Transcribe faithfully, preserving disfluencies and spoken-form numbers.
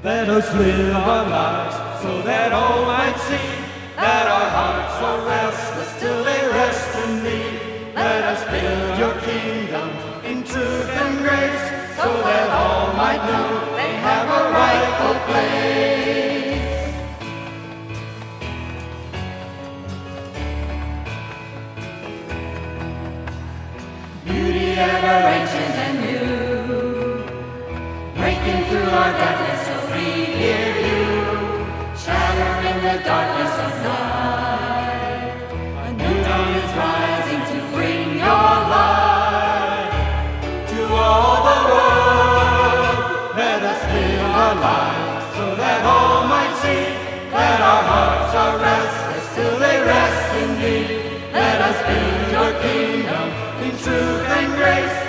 Let us live our lives so that all might see that our hearts are restless till they rest in Thee. Let us build Your kingdom in truth and grace, so that all might know they have a rightful place. Beauty ever ancient and new, breaking through our darkness so we hear You, shattering the darkness of night. A new dawn is rising to bring Your light to all the world. Let us live our lives so that all might see that our hearts are restless till they rest in Thee. Let us build Your kingdom in truth and grace,